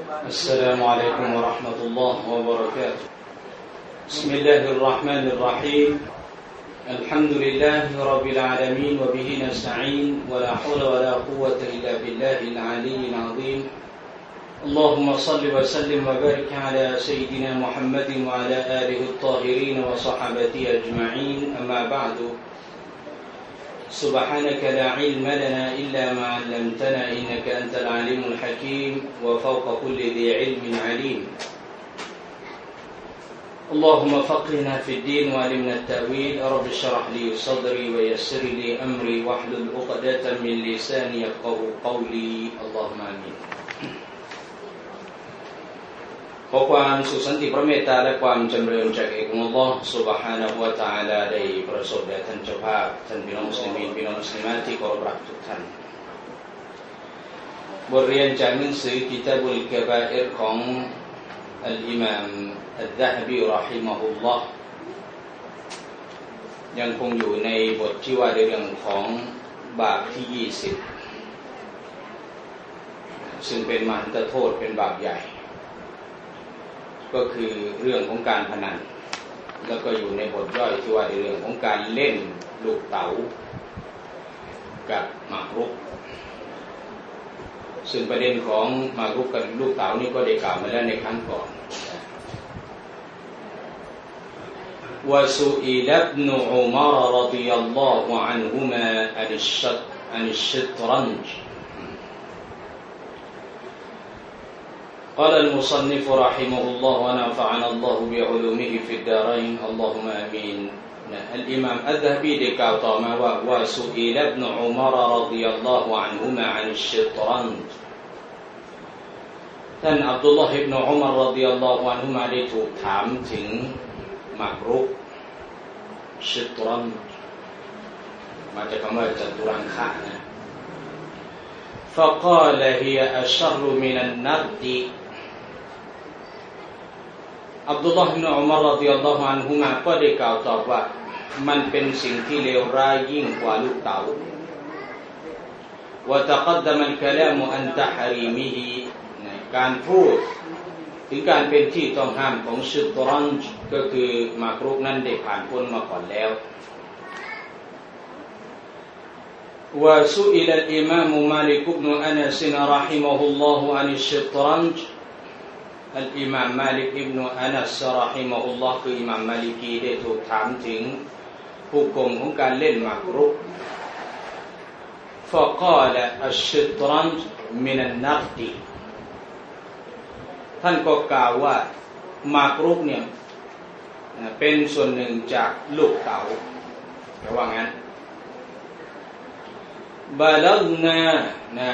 السلام عليكم ورحمة الله وبركاته بسم الله الرحمن الرحيم الحمد لله رب العالمين وبه نستعين ولا حول ولا قوة إلا بالله العلي العظيم اللهم صل وسلم وبارك على سيدنا محمد وعلى آله الطاهرين وصحبه أجمعين أما بعد سبحانك لا علم لنا إلا ما علمتنا إنك أنت العليم الحكيم وفوق كل ذي علم عليم اللهم فقهنا في الدين وعلمنا التأويل رب اشرح لي صدري ويسر لي أمري واحلل عقدة من لساني يفقهوا قولي اللهم آمين ขอความสุขสันติพระเมตตาและความจำเริญจากเอกอัลลอฮฺซุบฮานะฮูวะตะอาลาได้ประสบแด่ท่านเจ้าภาพท่านพี่น้องมุสลิมีนพี่น้องมุสลิมาที่เคารพรักทุกท่านบทเรียนจากหนังสือกิตาบุลกะบาอิรของอัลอิมามอัลซะฮบีเราะฮิมะฮุลลอฮ์ยังคงอยู่ในบทที่ว่าด้วยเรื่องของบาปที่20ซึ่งเป็นมหันตโทษเป็นบาปใหญ่ก็คือเรื่องของการพนันแล้วก็อยู่ในบทย่อยที่ว่าในเรื่องของการเล่นลูกเต๋ากับหมากรุกซึ่งประเด็นของหมากรุกกับลูกเต๋านี่ก็ได้กล่าวมาแล้วในครั้งก่อนوسئل ابن عمر رضي الله عنهما عن الشطرنج قال المصنف رحمه الله ونفعنا الله بعلومه في الدارين اللهم آمين الإمام الذهبي ได้กล่าวต่อมาว่า وسئل ابن عمر رضي الله عنهما عن الشطرنج ท่านอับดุลลอฮ์อิบนุอุมัรรอฎิยัลลอฮุอันฮุมาได้ถูกถามถึงหมากรุกชิตรันมาจากคำว่าจัตุรังคะนะ فقال هي أشر من النرد อับดุลลอฮ์อิบนุอุมัรรอฎิยัลลอฮุอันฮุมาก็ได้กล่าวตอบว่ามันเป็นสิ่งที่เลวร้ายยิ่งกว่าลูกเต๋า وتقدم الكلام عن تحريمه การพูดถึงการเป็นที่ต้องห้ามของชิตรันจ์ก็คือหมากรุกนั้นได้ผ่านพ้นมาก่อนแล้ว وسئل الإمام مالك بن أنس رحمه الله عن الشطرنج الإمام مالك بن أنس رحمه الله คืออิหม่ามมาลิกีได้ถูกถามถึงหุกมของการเล่นหมากรุก فقال الشطرنج من النقد ท่านก็กล่าวว่าหมากรุกเนี่ยเป็นส่วนหนึ่งจากลูกเต๋าแปลว่างั้นบาลักนานะ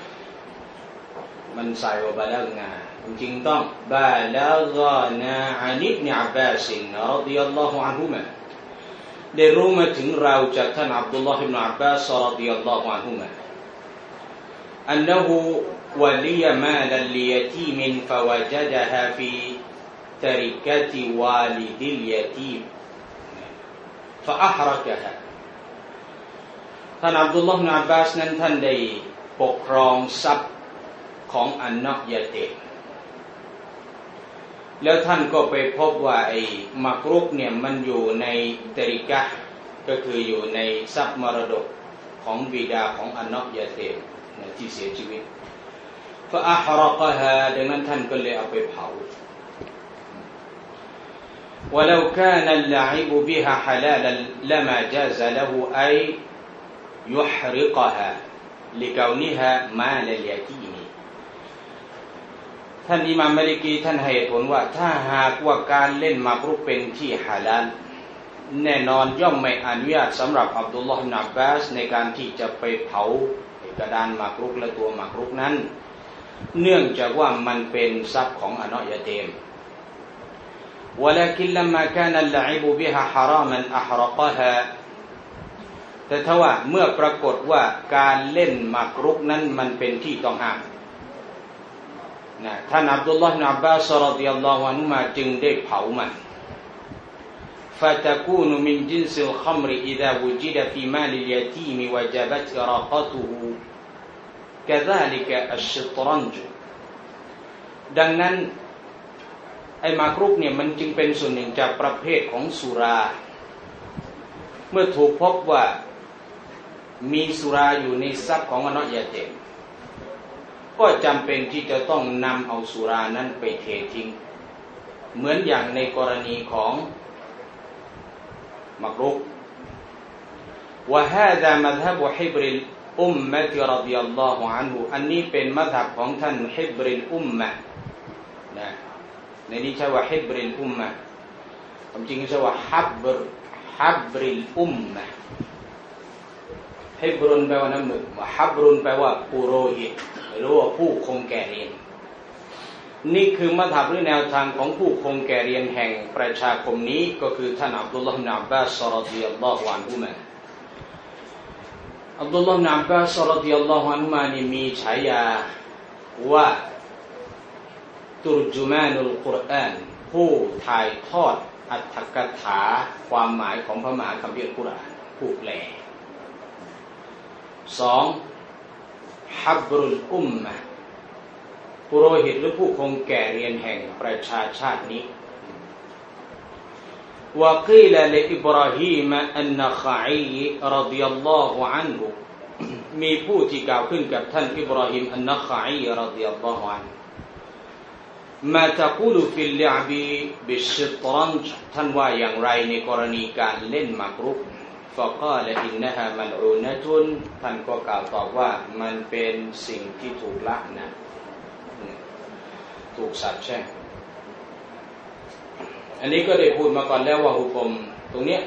มันใส่ว่าบาลักนาจริงๆต้องบาลักนาอานิบเนอับบาสินรอฎิยัลลอฮุอันฮุมาได้รู้มาถึงเราจากท่านอับดุลลอฮ์อิบนุอับบาสรอฎิยัลลอฮุอันฮุมาอันนะฮูولي مالا ليتيم فوجدها في تركة والد اليتيم فأحرقها ท่านอับดุลลอฮ์ อิบนุอับบาสนั้นท่านได้ปกครองทรัพย์ของอันนอกยะตีมแล้วท่านก็ไปพบว่าไอ้มักรุกเนี่ยมันอยู่ในตริกะห์ก็คืออยู่ในทรัพย์มรดกของบิดาของอันนอกยะตีมที่เสียชีวิตفأحرقها ดังนั้นท่านก็เลยเอาไปเผา ولو كان اللعب بها حلالا لما جاز له أن يحرقها لكونها مال اليتيم ท่านอิหม่ามมาลิกีท่านให้ผลว่าถ้าหากว่าการเล่นหมากรุกเป็นที่ฮาลาลแน่นอนย่อมไม่อนุญาตสำหรับอับดุลลอฮ์ อิบนุอับบาสในการที่จะไปเผากระดานหมากรุกและตัวหมากรุกนั้นเนื่องจากว่ามันเป็นทรัพย์ของอันนอยะตีม ولكن لما كان اللعب بها حراما أحرقها แต่ถ้าว่าเมื่อปรากฏว่าการเล่นหมากรุกนั้นมันเป็นที่ต้องห้ามนะท่านอับดุลลอฮ์ อิบนุอับบาสรอฎิยัลลอฮุอันฮุมาจึงได้เผามัน فتكون من جنس الخمر إذا وجد في مال اليتيم وجبت إراقته كذلك الشطرنج ดังนั้นไอ้มักรุกเนี่ยมันจึงเป็นส่วนหนึ่งจากประเภทของสุราเมื่อถูกพบว่ามีสุราอยู่ในทรัพย์ของมนุษย์ยาเจ็บก็จำเป็นที่จะต้องนำเอาสุรานั้นไปเททิ้งเหมือนอย่างในกรณีของมักรุกวะฮาซามัซฮับฮิบริลอุมมะติรอฎิยัลลอฮุอันฮุอันนี้เป็นมัซฮับของท่านฮิบริลอุมมะนะในนี้ใช้ว่าฮิบริลอุมมะความจริงใช้ว่าฮับริลอุมมะฮิบรุนแปลว่าน้ำหมึกฮับรุนแปลว่าปุโรหิตหรือว่าผู้คงแก่เรียนนี่คือมัธยมหรือแนวทางของผู้คงแก่เรียนแห่งประชาคมนี้ก็คือท่านอับดุลลอฮ์ อิบนุ อับบาส รอฎิยัลลอฮุอันฮุมาอับดุลลอฮ์ อิบนุ อับบาส รอฎิยัลลอฮุอันฮุมานี่มีฉายาว่าตุรจุมานุลกุรอานผู้ถ่ายทอดอรรถกถาความหมายของพระมหาคัมภีร์กุรอานผู้แปล2ฮับรุลอุมมะปุโรหิตหรือผู้คงแก่เรียนแห่งประชาชาตินี้วะกีลลิอิบราฮีมอันนะคอีรอฎิยัลลอฮุอันฮุมีผู้ที่กล่าวขึ้นกับท่านอิบราฮิมอันนะคอีรอฎิยัลลอฮุอันฮุมาตะกูลุฟิลลิอบิบิชชิตรันจ์ท่านว่าอย่างไรในกรณีการเล่นมักรุกفقال إنها ملعونة ท่านก็กล่าวตอบว่ามันเป็นสิ่งที่ถูกละนะถูกสาปแช่งอันนี้ก็ได้พูดมาก่อนแล้วว่าหุกมตรงเนี้ย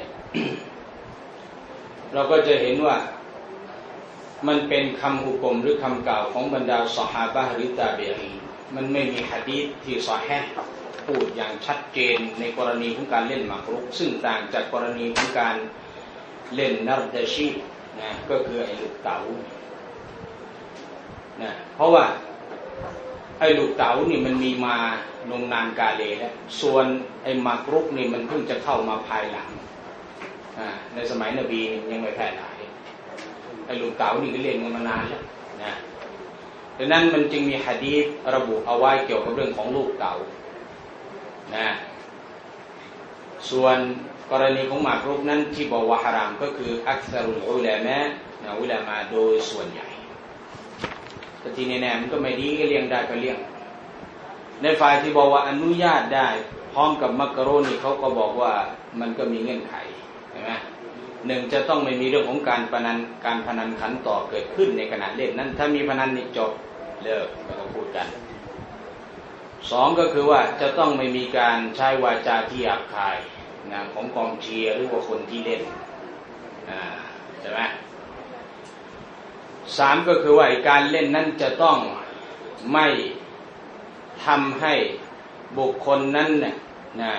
เราก็จะเห็นว่ามันเป็นคำหุกมหรือคำกล่าวของบรรดาซอฮาบะห์หรือตาบีอีนมันไม่มีหะดีษที่ซอฮีห์พูดอย่างชัดเจนในกรณีของการเล่นมักรุกซึ่งต่างจากกรณีของการเล่นนัรดะชีนะก็คือไอ้ลูกเต๋านะเพราะว่าไอ้ลูกเต๋านี่มันมีมานมนานกาเลแล้วส่วนไอ้มักรุกนี่มันเพิ่งจะเข้ามาภายหลังในสมัยนบียังไม่แพร่หลายไอ้ลูกเต๋านี่ก็เล่นกันมานานแล้วนะดังนั้นมันจึงมีหะดีษระบุเอาไว้เกี่ยวกับเรื่องของลูกเต๋านะส่วนกรณีของหมากรุกนั้นที่บอกว่าฮารามก็คืออักษรุลอุลามะนะอุลามะโดยส่วนใหญ่แต่ที่แน่ๆมันก็ไม่ดีก็เลี้ยงได้ก็เลี้ยงในฝ่ายที่บอกว่าอนุญาตได้พร้อมกับมักรุนี่เขาก็บอกว่ามันก็มีเงื่อนไขใช่ไหมหนึ่งจะต้องไม่มีเรื่องของการพนันขันต่อเกิดขึ้นในขณะเล่นนั้นถ้ามีพนันนี่จบเลิกไม่ต้องพูดกันสองก็คือว่าจะต้องไม่มีการใช้วาจาที่หยาบคายนะของกองเชียร์หรือว่าคนที่เล่นใช่ไหมสามก็คือว่าการเล่นนั้นจะต้องไม่ทำให้บุคคลนั้นนะ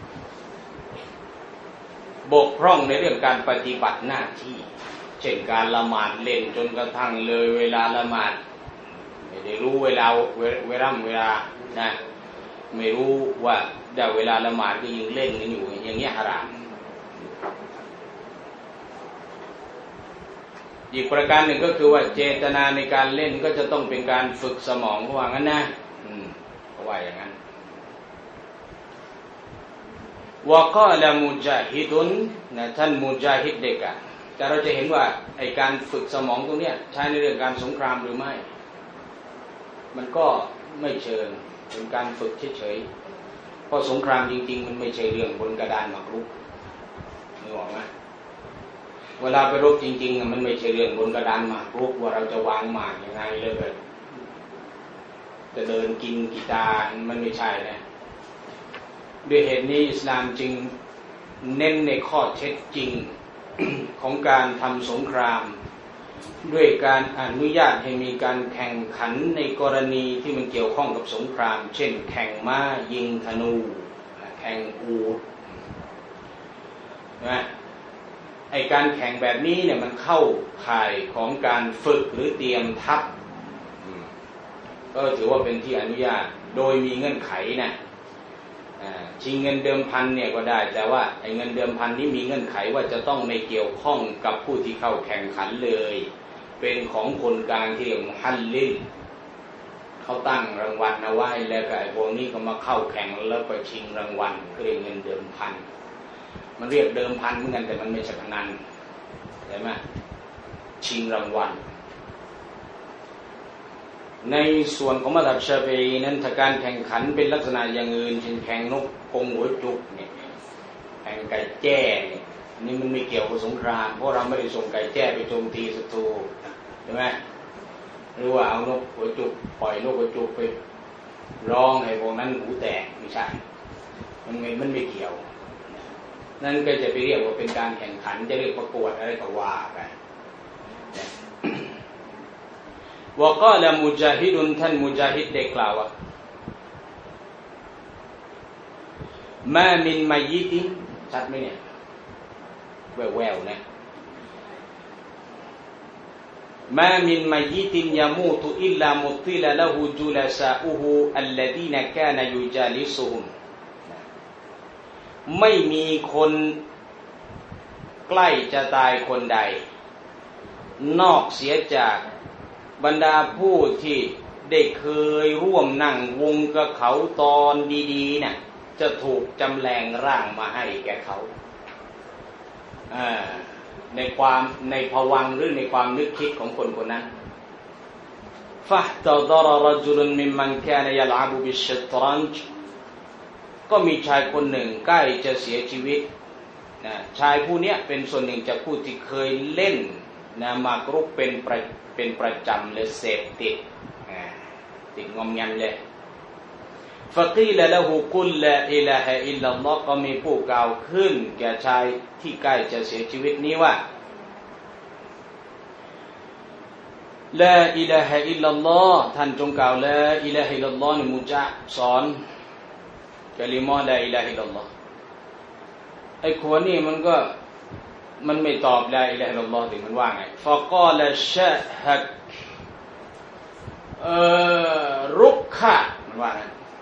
บกพร่องในเรื่องการปฏิบัติหน้าที่เช่นการละหมาดเล่นจนกระทั่งเลยเวลาละหมาดไม่ได้รู้เวลานะไม่รู้ว่าได้เวลาละหมาดก็ยังเล่นกันอยู่อย่างเงี้ยฮารามอีกประการหนึ่งก็คือว่าเจตนาในการเล่นก็จะต้องเป็นการฝึกสมองเพราะว่างั้นนะเพราะว่าอย่างนั้นวะกอละมุจาฮิดุนนะท่านมุจาฮิดเด็กแต่เราจะเห็นว่าไอ้การฝึกสมองตรงเนี้ยใช้ในเรื่องการสงครามหรือไม่มันก็ไม่เชิงเป็นการฝึกเฉยๆเพราะสงครามจริงๆมันไม่ใช่เรื่องบนกระดานหมากรุกนึกออกไหมเวลาไปรบจริงๆมันไม่ใช่เรื่องบนกระดานหมากรุกว่าเราจะวางหมากยังไงเลยจะเดินกินกีตาร์มันไม่ใช่นะด้วยเหตุนี้อิสลามจึงเน้นในข้อเท็จจริง ของการทำสงครามด้วยการอนุญาตให้มีการแข่งขันในกรณีที่มันเกี่ยวข้องกับสงครามเช่นแข่งม้ายิงธนูแข่งอูฐนะไอการแข่งแบบนี้เนี่ยมันเข้าข่ายของการฝึกหรือเตรียมทัพก็ถือว่าเป็นที่อนุญาตโดยมีเงื่อนไขนะชิงเงินเดิมพันเนี่ยก็ได้แต่ว่าไอเงินเดิมพันนี้มีเงื่อนไขว่าจะต้องไม่เกี่ยวข้องกับผู้ที่เข้าแข่งขันเลยเป็นของคนกลางที่เรียกมุฮัลลิลเขาตั้งรางวัลเอาไว้แล้วก็ไอ้พวกนี้ก็มาเข้าแข่งแล้วก็ชิงรางวัลก็เรียกเงินเดิมพันมันเรียกเดิมพันเหมือนกันแต่มันไม่ใช่พนันใช่ไหมชิงรางวัลในส่วนของมัธยมชาฟีอีนั้นถ้าการแข่งขันเป็นลักษณะอย่างอื่นเช่นแข่งนกกรงหัวจุกเนี่ยแข่งไก่แจ้เนี่ยนี่มันไม่เกี่ยวกับสงครามเพราะเราไม่ได้ส่งไก่แจ้ไปโจมตีศัตรูใช่ไหมหรือว่าเอานกหัวจุกปล่อยนกหัวจุกไปร้องให้พวกนั้นหูแตกไม่ใช่มันไม่เกี่ยวนั่นก็จะไปเรียกว่าเป็นการแข่งขันจะเรียกประกวดอะไรก็ว่าไปว่าก็ละมุจาฮิดุนท่านมุจาฮิดได้กล่าวว่ามามินมัยยิตินชัดไหมเนี่ยแววๆนะมามินมัยยิตินยามูตุอิลลามุติลละหูจุลาซาอูฮูอัลลดีนกานะยุจาลิซุฮุมไม่มีคนใกล้จะตายคนใดนอกเสียจากบรรดาผู้ที่ได้เคยร่วมนั่งวงกับเขาตอนดีๆเนี่ยจะถูกจำแรงร่างมาให้แก่เขาในภวังค์หรือในความนึกคิดของคนคนนั้นฟะตะดารรจุลมิมมันกานยัลอะบุบิชชัตรันจ์ก็มีชายคนหนึ่งใกล้จะเสียชีวิตนะชายผู้นี้เป็นส่วนหนึ่งจากผู้ที่เคยเล่นนะมากรุกเป็นประจำเลยเสพติดงอมแงมเลยฟะกีลละหูกุลลาอิลาฮะอิลลัลลอฮ์ก็มีผู้กล่าวขึ้นแก่ชายที่ใกล้จะเสียชีวิตนี้ว่าลาอิลาฮะอิลลัลลอฮ์ท่านจงกล่าวลาอิลาฮะอิลลัลลอฮ์นี่มุจะสอนกะลิมะลาอิลาฮะอิลลัลลอฮ์ไอ้คนนี้มันไม่ตอบลาอิลาฮะอิลลัลลอฮ์ถึงมันว่าไงฟะกาลชะฮักรุกขะมันว่าไง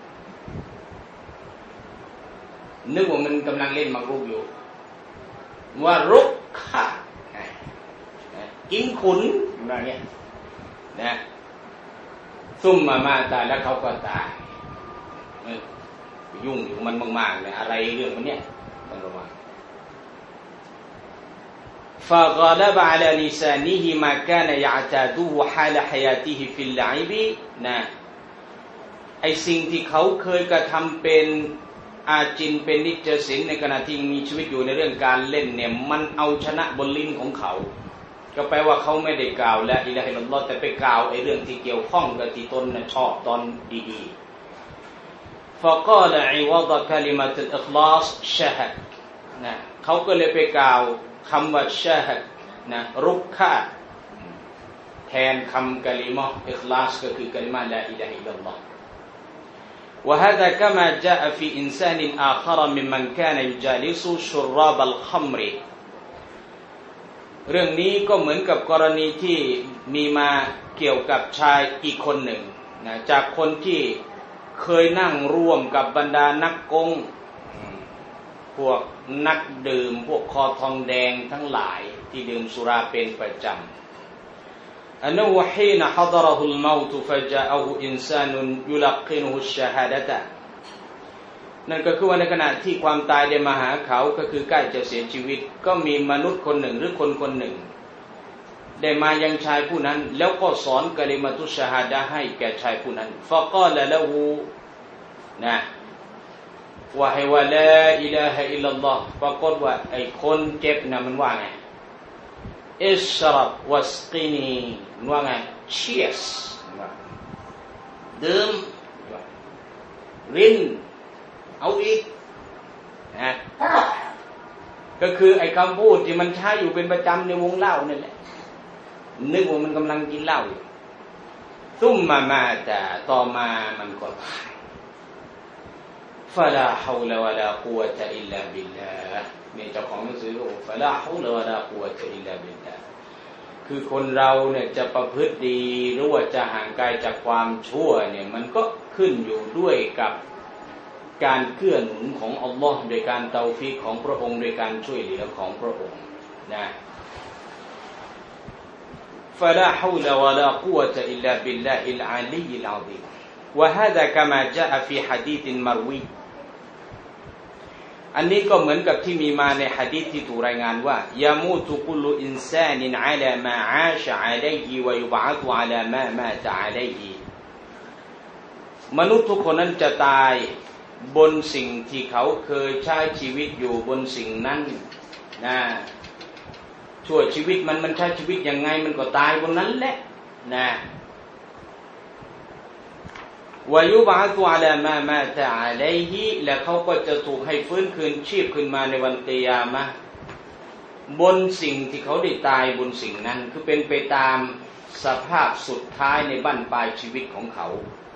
นึกว่ามันกำลังเล่นมักรุกอยู่ว่ารุกขะกินขุนอะไรเงี้ยนะซุ่มมาตายแล้วเขาก็ตายยุ่งอยู่มันมากๆเลยอะไรเรื่องมันเนี่ยต้องระวังفغلب على لسانه ما كان يعتاده حال حياته في اللعب นะไอสิ่งที่เขาเคยกระทำเป็นอาจินเป็นนิจสินในขณะที่มีชีวิตอยู่ในเรื่องการเล่นเนี่ยมันเอาชนะบนลิ้นของเขาก็แปลว่าเขาไม่ได้กล่าวละอิลาฮะอิลลัลลอฮ์แต่ไปกล่าวไอเรื่องที่เกี่ยวข้องกับที่ตนชอบตอนดีๆ فقال عوض كلمة الإخلاص شهد นะเขาก็เลยไปกล่าวคำว่าชะฮัดนะรุกขะแทนคำกะลิมะห์อิคลาสก็คือกะลิมะห์ลาอิลาฮะอิลลัลลอฮ์ وهذا كما جاء في إنسان آخر ممن كان يجالس شراب الخمر เรื่องนี้ก็เหมือนกับกรณีที่มีมาเกี่ยวกับชายอีกคนหนึ่งนะจากคนที่เคยนั่งร่วมกับบรรดานักกงพวกนักดื่มพวกคอทองแดงทั้งหลายที่ดื่มสุราเป็นประจำอันนั้นว่าฮีนะฮัดรหุลเมาตุฟะจาอะฮูอินซานุนยุลักกินุฮุชชะฮาดะตะนั่นก็คือว่าในขณะที่ความตายได้มาหาเขาก็คือใกล้จะเสียชีวิตก็มีมนุษย์คนหนึ่งหรือคนคนหนึ่งได้มายังชายผู้นั้นแล้วก็สอนกะลิมะตุชชะฮาดะห์ให้แก่ชายผู้นั้นฟะกาละละฮูนะว่าให้ว่าลาอิลาฮะอิลลัลลอฮ์ปรากฏว่าไอ้คนเจ็บนะมันว่าไงอิชรับวัสกีนีมันว่าไง cheers ดื่มรินเอาอีกนะก็คือไอ้คำพูดที่มันใช้อยู่เป็นประจำในวงเล่านั่นแหละนึกว่ามันกำลังกินเหล้าอยู่ซุ่มมาแต่ต่อมามันก็ตายفلا حول ولا قوة إلا بالله นี่เจ้าของหนังสือก็บอก فلا حول ولا قوة إلا بالله คือคนเราเนี่ยจะประพฤติดีหรือว่าจะห่างไกลจากความชั่วเนี่ยมันก็ขึ้นอยู่ด้วยกับการเกื้อหนุนของอัลลอฮ์โดยการเตาฟีกของพระองค์โดยการช่วยเหลือของพระองค์นะ فلا حول ولا قوة إلا بالله العلي العظيم วะฮาดะกะมาจาอะฟีหะดีษมารวีอันนี้ก็เหมือนกับที่มีมาในหะดีษที่ถูกรายงานว่ายามูตุกุลอินซานินอะลามาอาชะอะลัยฮิวะยุบะอะตุอะลามามาตะอะลัยฮิมนุษย์ทุกคนนั้นจะตายบนสิ่งที่เขาเคยใช้ชีวิตอยู่บนสิ่งนั้นนะชั่วชีวิตมันใช้ชีวิตยังไงมันก็ตายบนนั้นแหละนะวายุบะตุอะลามามาตะอะลัยฮิและเขาก็จะถูกให้ฟื้นคืนชีพขึ้นมาในวันกิยามะห์บนสิ่งที่เขาได้ตายบนสิ่งนั้นคือเป็นไปตามสภาพสุดท้ายในบั้นปลายชีวิตของเขา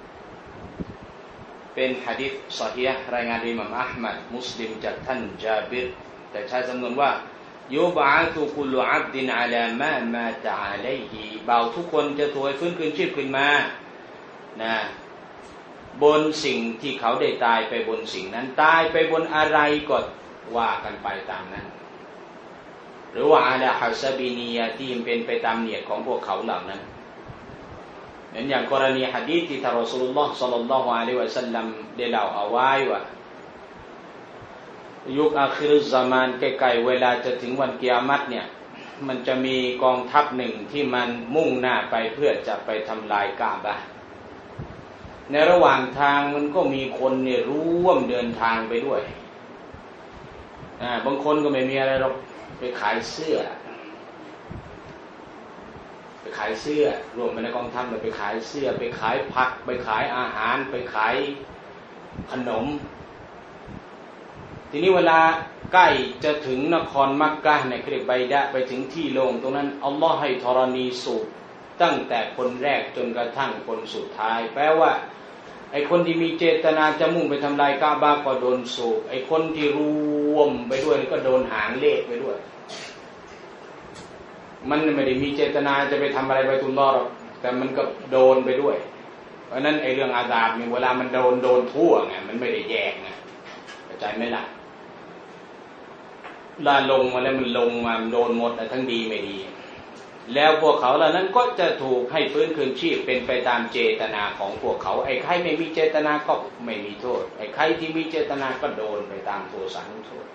เป็นหะดีษซอฮีฮ์รายงานโดยอิหม่ามอะห์มัดมุสลิมจากท่านญาบิรแต่ใช้จำนวนว่ายุบะตุกุลอับดินอะลามามาตะอะลัยฮิบ่าวทุกคนจะถูกให้ฟื้นคืนชีพขึ้นมานะบนสิ่งที่เขาได้ตายไปบนสิ่งนั้นตายไปบนอะไรก็ว่ากันไปตามนั้นหรือว่าอะลาฮะซะบินียะตีมเป็นไปตามเนียดของพวกเขาเหล่านั้นเหมือนอย่างกรณีหะดีษที่ท่านรอซูลุลลอฮ์ศ็อลลัลลอฮุอะลัยฮิวะซัลลัมได้เล่าเอาไว้ว่ายุคอาคิรุซะมานใกล้ๆเวลาจะถึงวันกิยามะฮ์เนี่ยมันจะมีกองทัพหนึ่งที่มันมุ่งหน้าไปเพื่อจะไปทำลายกะบะห์ในระหว่างทางมันก็มีคนเนี่ยร่วมเดินทางไปด้วยบางคนก็ไม่มีอะไรหรอกไปขายเสื้อรวมไปในกองทัพเลยไปขายเสื้อไปขายผักไปขายอาหารไปขายขนมทีนี้เวลาใกล้จะถึงนครมักกะห์เนี่ยเรียกไบดะไปถึงที่โล่งตรงนั้นอัลลอฮ์ให้ธรณีสูบตั้งแต่คนแรกจนกระทั่งคนสุดท้ายแปลว่าไอ้คนที่มีเจตนาจะมุ่งไปทำลายกะบะห์ก็โดนสูบไอ้คนที่รวมไปด้วยก็โดนหางเลขไปด้วยมันไม่ได้มีเจตนาจะไปทำอะไรไปตุลลอฮ์หรอกแต่มันก็โดนไปด้วยเพราะนั้นไอ้เรื่องอาซาบเนี่ยเวลามันโดนทั่วไงมันไม่ได้แยกไงเข้าใจไหมล่ะลาลงมาแล้วมันลงมาโดนหมดทั้งดีไม่ดีแล้วพวกเขาเหล่านั้นก็จะถูกให้ฟื้นคืนชีพเป็นไปตามเจตนาของพวกเขาไอ้ใครไม่มีเจตนาก็ไม่มีโทษไอ้ใครที่มีเจตนาก็โดนไปตามโทษสังโทษ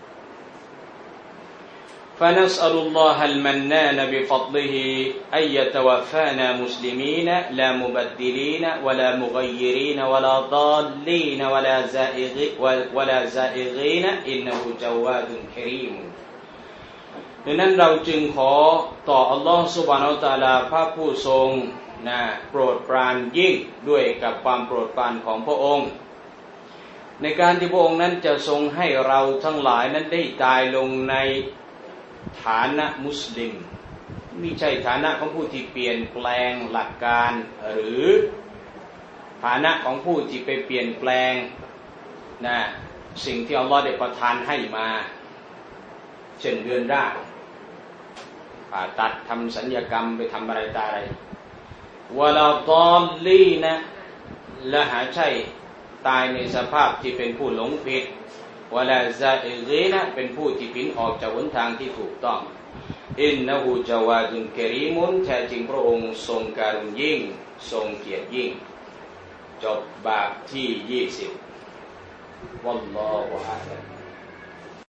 فنسأل الله المنان بفضله أن يتوفانا مسلمين لا مبدلين ولا مغيرين ولا ضالين ولا زائغين إنه جواد كريم ดังนั้นเราจึงขอต่ออัลลอฮฺซุบฮานะฮูวะตะอาลาพระผู้ทรงโปรดปรานยิ่งด้วยกับความโปรดปรานของพระองค์ในการที่พระองค์นั้นจะทรงให้เราทั้งหลายนั้นได้ตายลงในฐานะมุสลิมไม่ใช่ฐานะของผู้ที่เปลี่ยนแปลงหลักการหรือฐานะของผู้ที่ไปเปลี่ยนแปลงสิ่งที่อัลลอฮฺได้ประทานให้มาเช่นเรือนร่างผ่าตัดทำศัลยกรรมไปทำอะไรตาอะไรวะลาฎอลลีนะและหาใช่ตายในสภาพที่เป็นผู้หลงผิดวะลาซาอิกีนะเป็นผู้ที่ผินออกจากหนทางที่ถูกต้องอินนะฮูจาวาดุนกะรีมุนแท้จริงพระองค์ทรงการุณยิ่งทรงเกียรติยิ่งจบบาปที่20วัลลอฮุอะลัม